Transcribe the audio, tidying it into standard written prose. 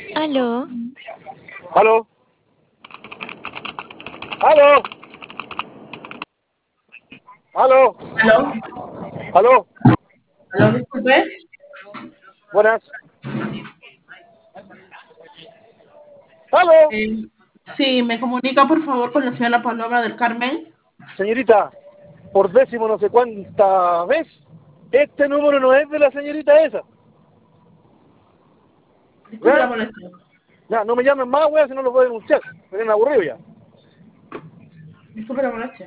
Aló, ¿Aló? ¿Aló? ¿Aló? Aló, ¿Aló? aló, disculpe. Buenas. ¿Aló? Eh, sí, me comunica por favor con la señora Paloma del Carmen. Señorita, por décimo no sé cuánta vez, este número no es de la señorita esa. Disculpe la ¿Ya? molestia. Ya, no me llamen más, wea, si no lo puedo denunciar. Me tienen aburrido ya. Disculpe la molestia.